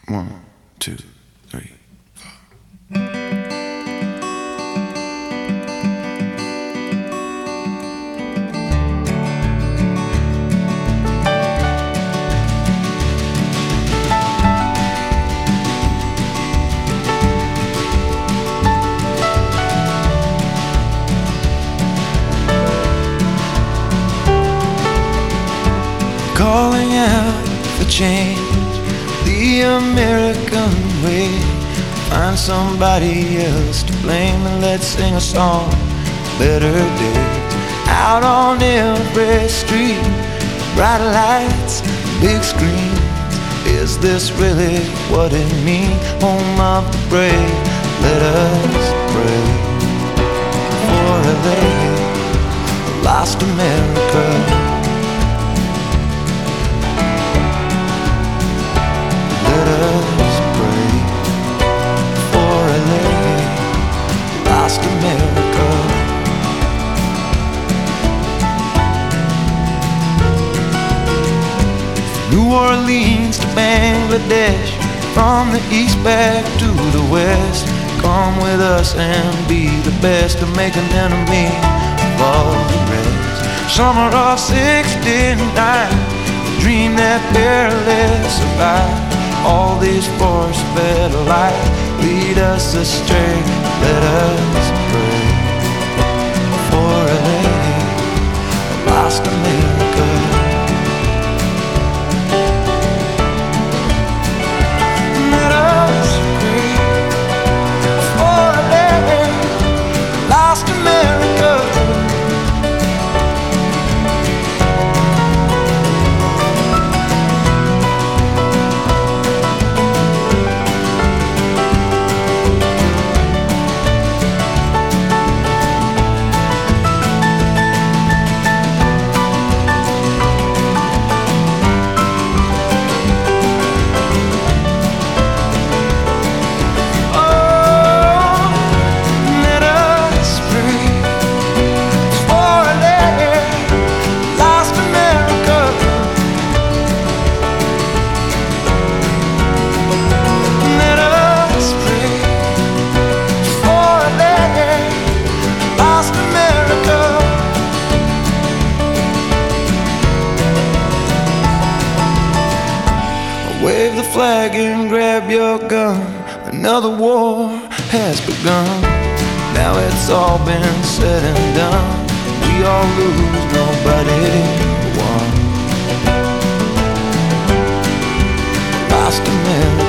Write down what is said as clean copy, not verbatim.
1, 2, 3, 4. Calling out for change, the American way. Find somebody else to blame and let's sing a song, better days. Out on every street, bright lights, big screens. Is this really what it means? Home of the brave, let us pray for LA, lost America. Let us pray for LA, lost America. New Orleans to Bangladesh, from the east back to the west. Come with us and be the best to make an enemy of all the rest. Summer of '69, a dream that barely survived. All these force fed light lead us astray. Let us pray for LA, lost America. Let us pray for LA, lost America. Wave the flag and grab your gun. Another war has begun. Now it's all been said and done. We all lose, nobody won. Lost America.